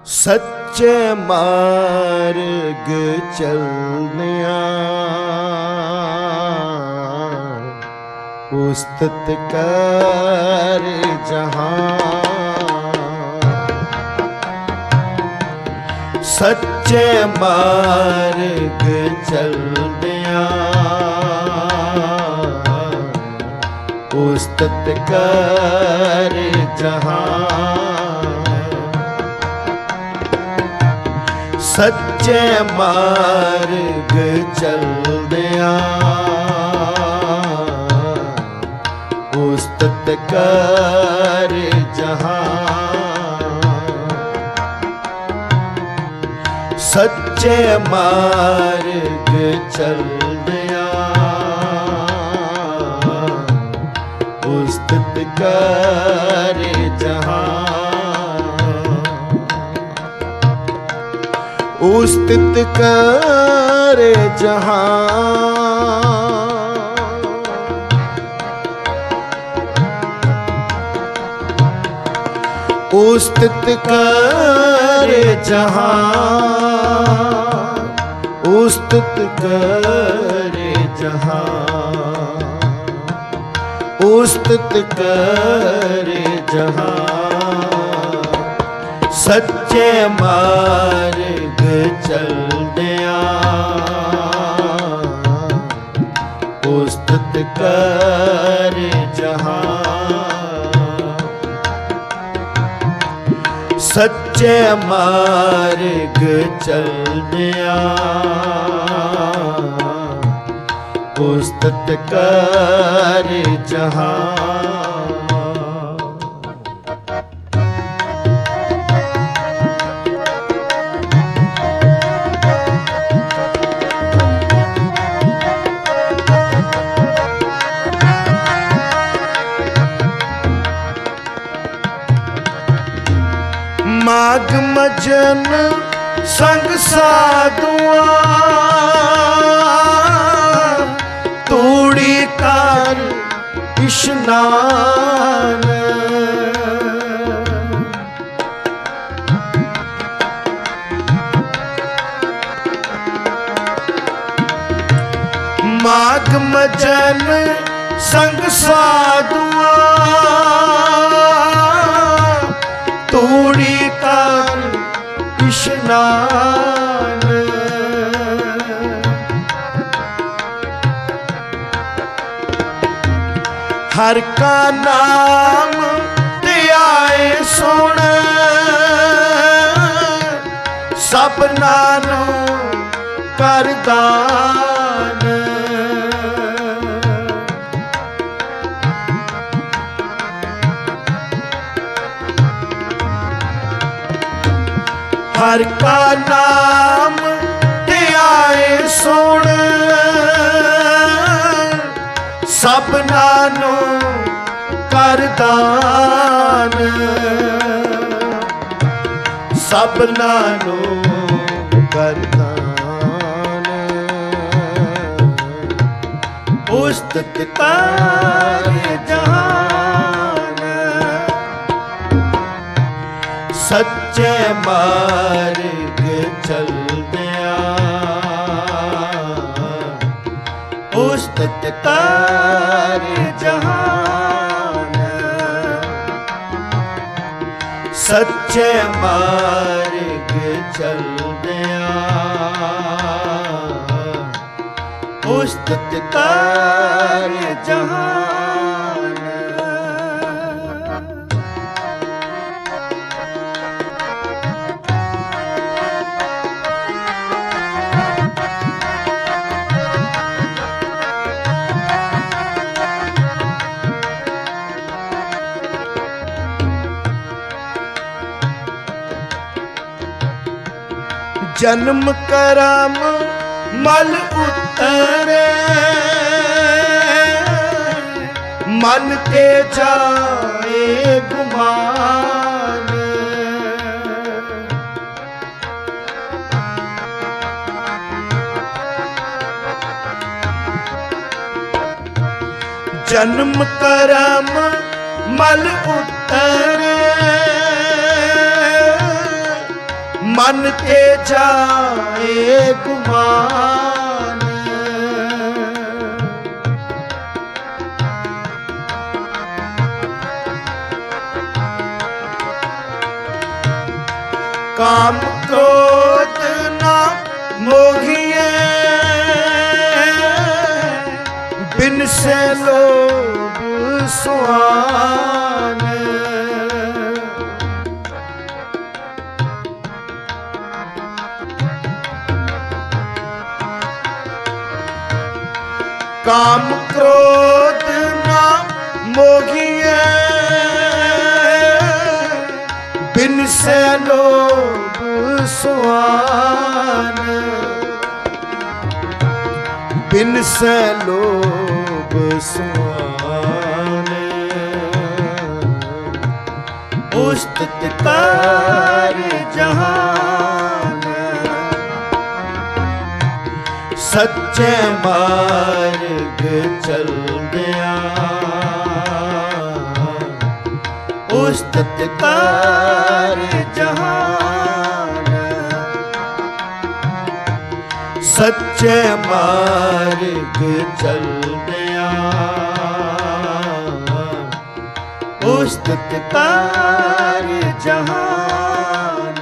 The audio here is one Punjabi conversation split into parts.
ਸੱਚੇ ਮਾਰਗ ਚਲਨਿਆ ਉਸਤਤ ਕਰ ਜਹਾਂ। ਸੱਚੇ ਮਾਰਗ ਚਲਨਿਆ ਉਸਤਤ ਕਰ ਜਹਾਂ। ਸੱਚੇ ਮਾਰਗ ਚਲਦਿਆਂ ਉਸਤਤ ਕਰ ਜਹਾਂ। ਸੱਚੇ ਮਾਰਗ ਚਲਦਿਆਂ ਉਸਤਤ ਕਰ ਜਹਾਂ। ਉਸਤਤ ਕਰ ਜਹਾਂ। ਉਸਤਤ ਕਰ ਜਹਾਂ। ਉਸਤਤ ਕਰ ਜਹਾਂ। ਉਸਤਤ ਕਰ ਜਹਾਂ। ਸੱਚੇ ਮਾਰਗ ਚਲਦਿਆਂ ਉਸਤਤ ਕਰ ਜਹਾਂ। ਸੱਚੇ ਮਾਰਗ ਚਲਦਿਆਂ ਉਸਤਤ ਕਰ ਜਹਾਂ। ਮਾਘ ਮਜਨ ਸੰਗ ਸਾਧੂਆਂ ਤੂੜੀ ਕਰ ਇਸ਼ਨਾਨ। ਮਾਘ ਮਜਨ ਸੰਗ ਸਾਧੂਆਂ ਤੂੜੀ ਕਰ ਇਸ਼ਨਾਨ। ਹਰ ਕਾ ਨਾਮ ਧਿਆਏ ਸੁਣ ਸਭਨਾਂ ਨੂੰ ਕਰ ਦਾਨ। ਹਰ ਕਾ ਨਾਮ ਧਿਆਏ ਸੁਣ ਸਭਨਾਂ ਨੂੰ ਕਰ ਦਾਨ। ਸਭਨਾਂ ਨੂੰ ਕਰ ਦਾਨ। ਉਸਤਤ ਕਰ ਜਹਾਂ। ਸੱਚੇ ਮਾਰਗ ਚਲਦਿਆਂ ਉਸਤਤ ਕਰ ਜਹਾਂ। ਸੱਚੇ ਮਾਰਗ ਚਲਦਿਆਂ ਉਸਤਤ ਕਰ ਜਹਾਂ। ਜਨਮ ਕਰਮ ਮਲ ਉਤਰੇ ਮਨ ਤੇ ਜਾਏ ਗੁਮਾਨ। ਜਨਮ ਕਰਮ ਮਲ ਉਤਰੇ ਮਨ ਤੇ ਜਾਏ ਗੁਮਾਨ। ਕਾਮ ਕ੍ਰੋਧ ਨਾ ਮੋਹੀਏ, ਬਿਨ ਸੇ ਲੋਭ ਸੁਆਨ। ਕਾਮ ਕ੍ਰੋਧ ਨਾ ਮੋਹੀਏ, ਬਿਨ ਸੇ ਲੋਭ ਸੁਆਨ। ਬਿਨ ਸੇ ਲੋਭ ਸੁਆਨ। ਉਸਤਤ ਕਾਰ ਜਹਾਨ। ਸੱਚੇ ਮਾਰਗ ਚਲਦਿਆਂ ਉਸਤਤ ਕਾਰ ਜਹਾਨ। ਸੱਚੇ ਮਾਰਗ ਚਲਦਿਆਂ ਉਸਤਤ ਕਾਰ ਜਹਾਨ।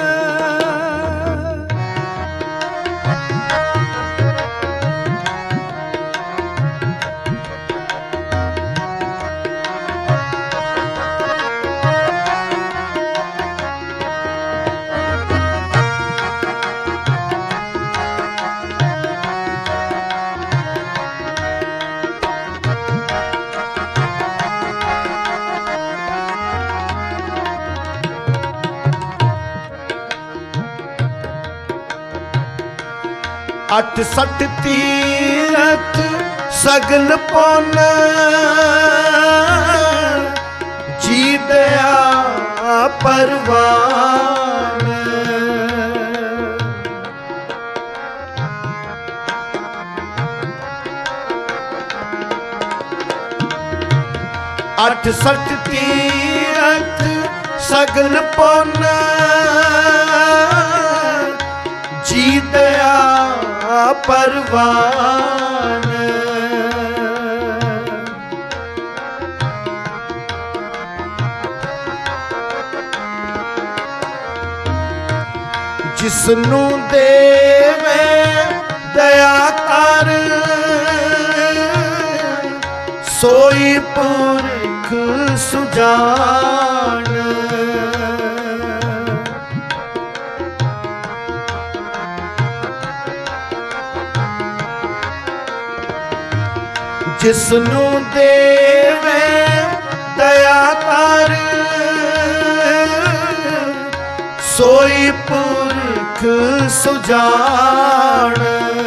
ਅਠ ਸਠ ਤੀਰਥ ਸਗਲ ਪੁੰਨ, ਜੀ ਦਇਆ ਪਰਵਾਨ। ਅਠ ਸਠ ਤੀਰਥ ਸਗਲ ਪੁੰਨ, ਜੀ ਦਇਆ ਪਰਵਾਨ। ਜਿਸਨੂੰ ਦੇਵੇ ਦਇਆ ਕਰ, ਸੋਈ ਪੁਰਖ ਸੁਜਾਨ। ਜਿਸਨੂੰ ਦੇਵੇ ਦਇਆ ਕਰ, ਸੋਈ ਪੁਰਖ ਸੁਜਾਨ।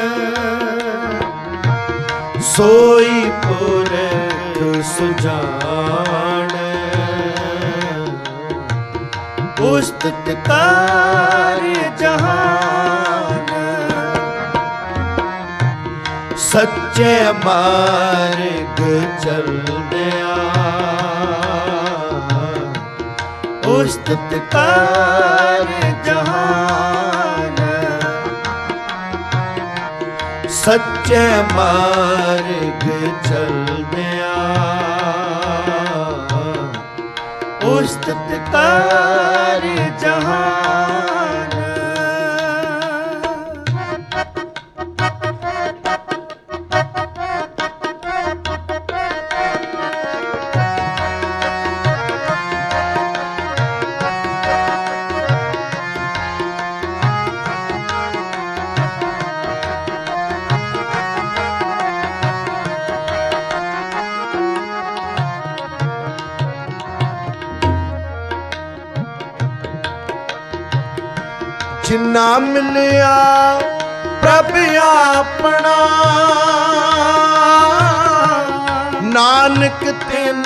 ਸੋਈ ਪੁਰਖ ਸੁਜਾਨ। ਉਸਤਤ ਕਾਰ ਜਹਾਨ। ਸੱਚੇ ਮਾਰਗ ਚਲਦਿਆਂ ਉਸਤਤ ਕਾਰ ਜਹਾਨ। ਸੱਚੇ ਮਾਰਗ ਚਲਦਿਆਂ ਉਸਤਤ ਕਾਰ ਜਹਾਨ। ਜਿਨਾ ਮਿਲਿਆ ਪ੍ਰਭ ਆਪਣਾ, ਨਾਨਕ ਤਿਨ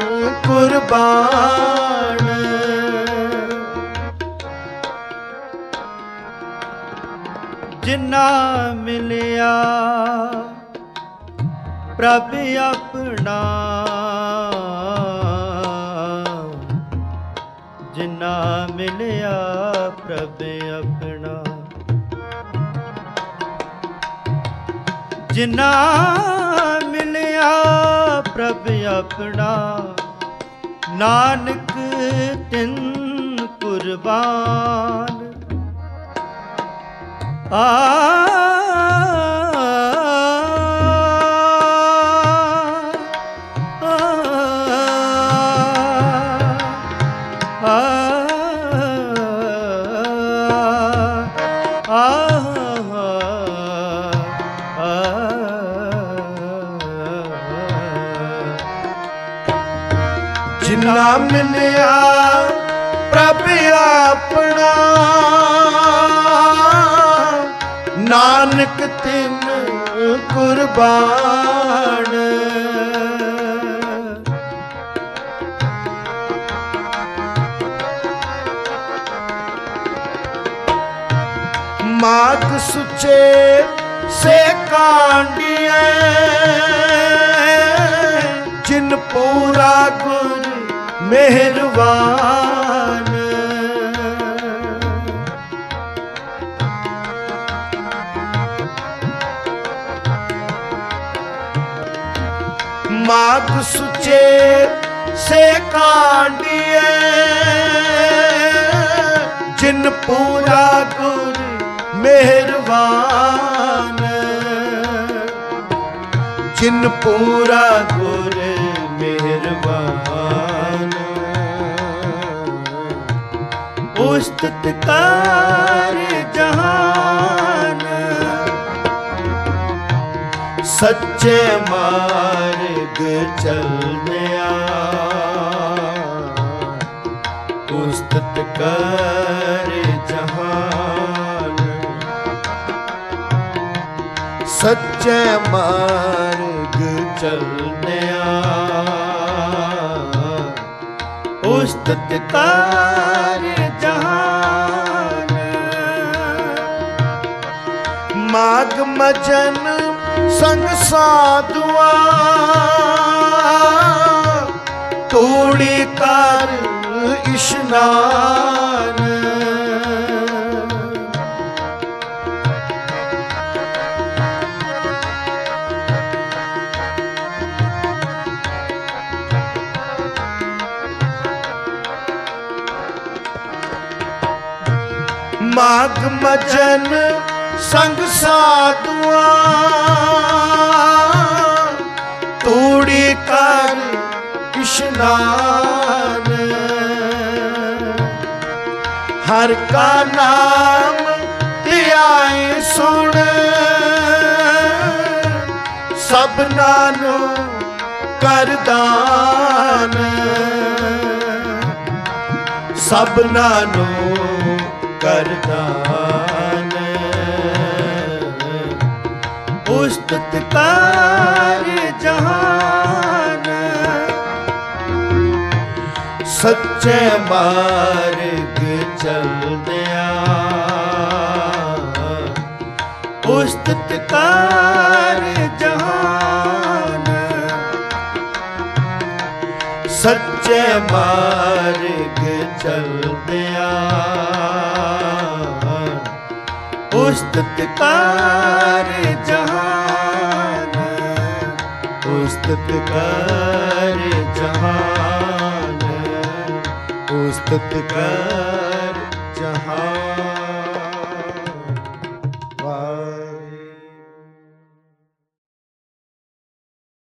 ਕੁਰਬਾਨ। ਜਿਨਾ ਮਿਲਿਆ ਪ੍ਰਭ ਆਪਣਾ, ਜਿਨਾ ਮਿਲਿਆ ਪ੍ਰਭ ਆਪਣਾ। ਜਿਨਾ ਮਿਲਿਆ ਪ੍ਰਭ ਆਪਣਾ, ਨਾਨਕ ਤਿਨ ਕੁਰਬਾਨ। ਜਿਨਾ ਮਿਲਿਆ ਪ੍ਰਭ ਆਪਣਾ, ਨਾਨਕ ਤਿਨ ਕੁਰਬਾਨ। ਮਾਗ ਸੁਚੇ ਸੇ ਕਾਂਡੀਏ, ਜਿਨ ਪੂਰਾ ਗੁਰ ਮਿਹਰਬਾਨ। ਮਾਗ ਸੁਚੇ ਸੇ ਕਾਂਡੀਏ, ਜਿਨ ਪੂਰਾ ਗੁਰ ਮਿਹਰਬਾਨ। ਜਿਨ ਪੂਰਾ ਗੁਰ ਮਿਹਰਬਾਨ। ਉਸਤਤ ਕਰ ਜਹਾਨ, ਸੱਚੇ ਮਾਰਗ ਚਲਦਿਆ। ਉਸਤਤ ਕਰ ਜਹਾਨ, ਸੱਚੇ ਮਾਰਗ ਚਲਦਿਆ। ਉਸਤਤ ਕਰ ਜਹਾਨ। ਮਾਗ ਮਜਨ ਸੰਗ ਸਾਧੂਆ, ਤੂੜੀ ਕਰ ਇਸ਼ਨਾਨ। ਮਾਗ ਮਜਨ ਸੰਗ ਸਾਧੂਆ, ਤੂੜੀ ਕਰ ਇਸ਼ਨਾਨ। ਹਰ ਕਾ ਨਾਮ ਧਿਆਏ ਸੁਣ, ਸਭਨਾ ਨੂੰ ਕਰ ਦਾਨ। ਸਭਨਾ ਨੂੰ ਕਰ ਦਾਨ। ਉਸਤਤ ਕਰ ਜਹਾਨ, ਸੱਚੇ ਮਾਰਗ ਚਲਦਿਆ। ਉਸਤਤ ਕਰ ਜਹਾਨ, ਸੱਚੇ ਮਾਰਗ ਚਲਦਿਆ। ਉਸਤਤ ਕਰ ਜਹਾਨ, ਉਸਤਤ ਕਰ ਜਹਾਨ, ਉਸਤਤ ਕਰ